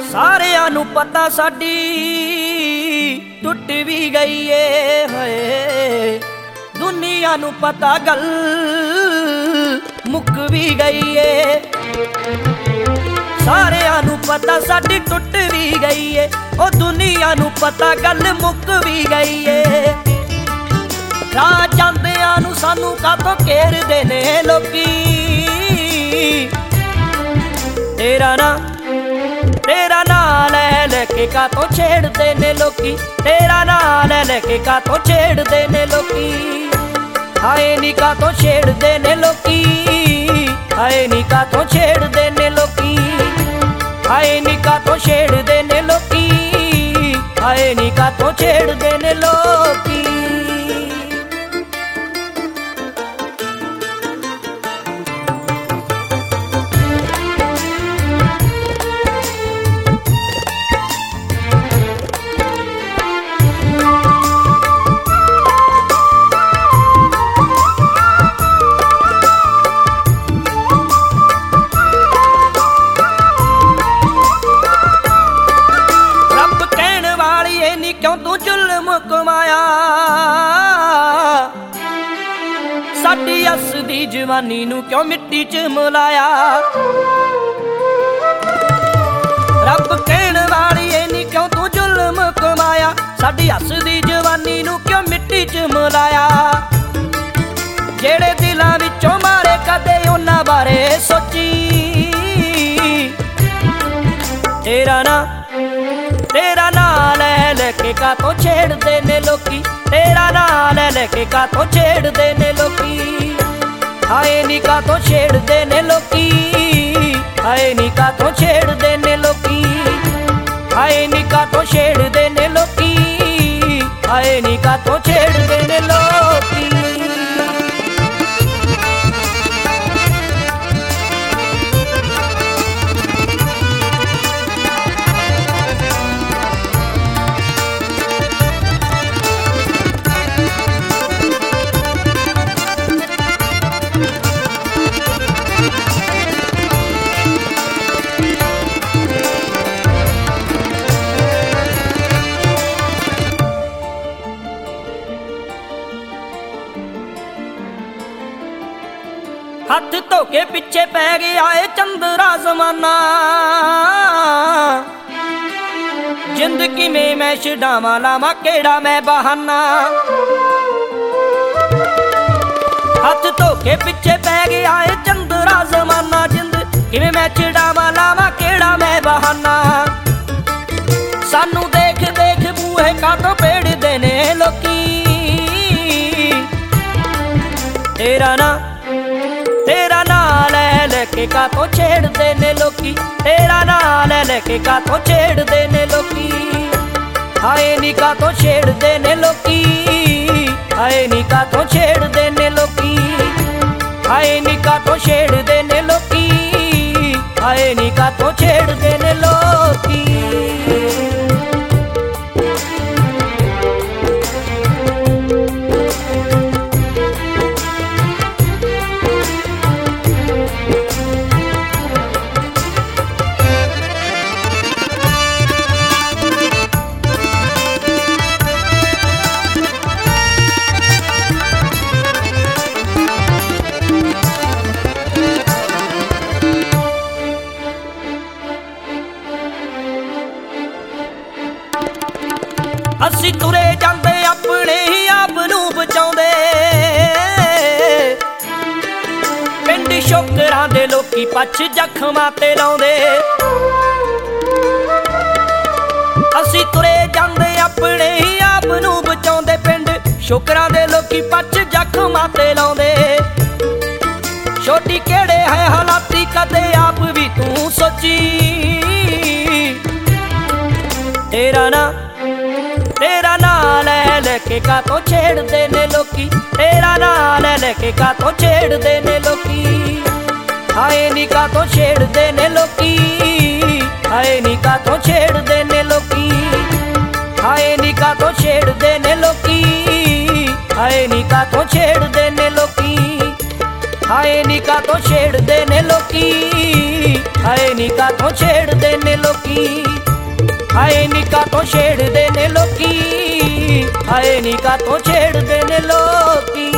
ਸਾਰਿਆਂ ਨੂੰ ਪਤਾ ਸਾਡੀ ਟੁੱਟ ਵੀ ਗਈ ਏ ਹੋਏ, ਦੁਨੀਆ ਨੂੰ ਪਤਾ ਗੱਲ ਮੁੱਕ ਵੀ ਗਈ ਏ। ਸਾਰਿਆਂ ਨੂੰ ਪਤਾ ਸਾਡੀ ਟੁੱਟ ਵੀ ਗਈ ਏ, ਉਹ ਦੁਨੀਆ ਨੂੰ ਪਤਾ ਗੱਲ ਮੁੱਕ ਵੀ ਗਈ ਏ। ਰਾਹ ਜਾਂਦਿਆਂ ਨੂੰ ਸਾਨੂੰ ਕਾਹਤੋਂ ਘੇਰਦੇ ਨੇ ਲੋਕੀ, ਤੇਰਾ ਨਾਂ ਲੈ ਲੈ ਕੇ ਕਾਹਤੋਂ ਛੇੜਦੇ ਨੇ ਲੋਕੀ, ਤੇਰਾ ਨਾਂ ਲੈ ਲੈ ਕੇ ਕਾਹਤੋਂ ਛੇੜਦੇ ਨੇ ਲੋਕੀ। ਹਾਏ ਨੀ ਕਾਹਤੋਂ ਛੇੜਦੇ ਨੇ ਲੋਕੀ, ਹਾਏ ਨੀ ਕਾਹਤੋਂ ਛੇੜਦੇ ਨੇ ਲੋਕੀ, ਹਾਏ ਨੀ ਕਾਹਤੋਂ ਛੇੜਦੇ ਨੇ ਲੋਕੀ, ਹਾਏ ਨੀ ਕਾਹਤੋਂ ਛੇੜਦੇ ਨੇ ਲੋਕੀ। ਕਿਉਂ ਤੂੰ ਜ਼ੁਲਮ ਕਮਾਇਆ, ਸਾਡੀ ਹੱਸਦੀ ਜਵਾਨੀ ਨੂੰ ਕਿਉਂ ਮਿੱਟੀ 'ਚ ਮਿਲਾਇਆ। ਰੱਬ ਕਹਿਣ ਵਾਲੀ ਏ ਨੀ ਕਿਉਂ ਤੂੰ ਜ਼ੁਲਮ ਕਮਾਇਆ, ਸਾਡੀ ਹੱਸਦੀ ਜਵਾਨੀ ਨੂੰ ਕਿਉਂ ਮਿੱਟੀ 'ਚ ਮਿਲਾਇਆ। ਜਿਹੜੇ ਦਿਲਾਂ ਵਿੱਚੋਂ ਮਾਰੇ ਕਦੇ ਉਹਨਾਂ ਬਾਰੇ ਸੋਚੀ, ਤੇਰਾ ਨਾਂ ਲੈ ਲੈ ਕੇ ਕਾਹਤੋਂ ਛੇੜਦੇ ਨੇ ਲੋਕੀ, ਤੇਰਾ ਨਾਂ ਲੈ ਲੈ ਕੇ ਕਾਹਤੋਂ ਛੇੜਦੇ ਨੇ ਲੋਕੀ। ਹਾਏ ਨੀ ਕਾਹਤੋਂ ਛੇੜਦੇ ਨੇ ਲੋਕੀ, ਹਾਏ ਨੀ ਕਾਹਤੋਂ ਛੇੜਦੇ ਨੇ ਲੋਕੀ, ਹਾਏ ਨੀ ਕਾਹਤੋਂ ਛੇੜਦੇ ਨੇ ਲੋਕੀ, ਹਾਏ ਨੀ ਕਾਹਤੋਂ ਛੇੜਦੇ ਨੇ ਲੋਕੀ। ਹੱਥ ਧੋ ਕੇ ਪਿੱਛੇ ਪੈ ਗਿਆ ਏ ਚੰਦਰਾ ਜ਼ਮਾਨਾ, ਜਿੰਦ ਕਿਵੇਂ ਮੈਂ ਛਡਾਵਾਂ ਲਾਵਾਂ ਕਿਹੜਾ ਮੈਂ ਬਹਾਨਾ। ਹੱਥ ਧੋ ਕੇ ਪਿੱਛੇ ਪੈ ਗਿਆ ਏ ਚੰਦਰਾ ਜ਼ਮਾਨਾ, ਜਿੰਦ ਕਿਵੇਂ ਮੈਂ ਛਡਾਵਾਂ ਲਾਵਾਂ ਕਿਹੜਾ ਮੈਂ ਬਹਾਨਾ। ਸਾਨੂੰ ਦੇਖ ਦੇਖ ਬੂਹੇ ਕਾਹਤੋਂ ਭੇੜਦੇ ਨੇ ਲੋਕੀ, ਤੇਰਾ ਨਾਂ ਲੈ ਲੈ ਕੇ ਕਾਹਤੋਂ ਛੇੜਦੇ ਨੇ ਲੋਕੀ, ਤੇਰਾ ਨਾਂ ਲੈ ਲੈ ਕੇ ਕਾਹਤੋਂ ਛੇੜਦੇ ਨੇ ਲੋਕੀ। ਹਾਏ ਨੀ ਕਾਹਤੋਂ ਛੇੜਦੇ ਨੇ ਲੋਕੀ, ਹਾਏ ਨੀ ਕਾਹਤੋਂ ਛੇੜਦੇ ਨੇ ਲੋਕੀ, ਹਾਏ ਨੀ ਕਾਹਤੋਂ ਛੇੜਦੇ ਨੇ ਲੋਕੀ, ਹਾਏ ਨੀ ਕਾਹਤੋਂ ਛੇੜਦੇ ਨੇ ਲੋਕੀ। ਅਸੀਂ ਤੁਰੇ ਜਾਂਦੇ ਆਪਣੇ ਹੀ ਆਪ ਨੂੰ ਬਚਾਉਂਦੇ, ਪਿੰਡ ਸ਼ੋਕਰਾਂ ਦੇ ਲੋਕੀ ਪੱਛ ਜ਼ਖਮਾਂ ਤੇ ਲਾਉਂਦੇ। ਅਸੀਂ ਤੁਰੇ ਜਾਂਦੇ ਆਪਣੇ ਹੀ ਆਪ ਨੂੰ ਬਚਾਉਂਦੇ, ਪਿੰਡ ਸ਼ੋਕਰਾਂ ਦੇ ਲੋਕੀ ਪੱਛ ਜ਼ਖਮਾਂ ਤੇ ਲਾਉਂਦੇ। ਛੋਟੀ ਕਿਹੜੇ ਹੈ ਹਾਲਾਤੀ ਕਦੇ ਆਪ ਵੀ ਤੂੰ ਸੋਚੀ, ਤੇਰਾ ਨਾਂ ਲੈ ਲੈ ਕੇ ਕਾਹਤੋਂ ਛੇੜਦੇ ਨੇ ਲੋਕੀ, ਤੇਰਾ ਨਾਂ ਲੈ ਲੈ ਕੇ ਕਾਹਤੋਂ ਛੇੜਦੇ ਨੇ ਲੋਕੀ। ਹਾਏ ਨੀ ਕਾਹਤੋਂ ਛੇੜਦੇ ਨੇ ਲੋਕੀ, ਹਾਏ ਨੀ ਕਾਹਤੋਂ ਛੇੜਦੇ ਨੇ ਲੋਕੀ, ਹਾਏ ਨੀ ਕਾਹਤੋਂ ਛੇੜਦੇ ਨੇ ਲੋਕੀ, ਹਾਏ ਨੀ ਕਾਹਤੋਂ ਛੇੜਦੇ ਨੇ ਲੋਕੀ। ਹਾਏ ਨੀ ਕਾਤੋਂ ਛੇੜਦੇ ਨੇ ਲੋਕੀ, ਹਾਏ ਨੀ ਕਾਤੋਂ ਛੇੜਦੇ ਨੇ ਲੋਕੀ, ਹਾਏ ਨੀ ਕਾਤੋਂ ਛੇੜਦੇ ਨੇ ਲੋਕੀ, ਹਾਏ ਨੀ ਕਾਤੋਂ ਛੇੜਦੇ ਨੇ ਲੋਕੀ।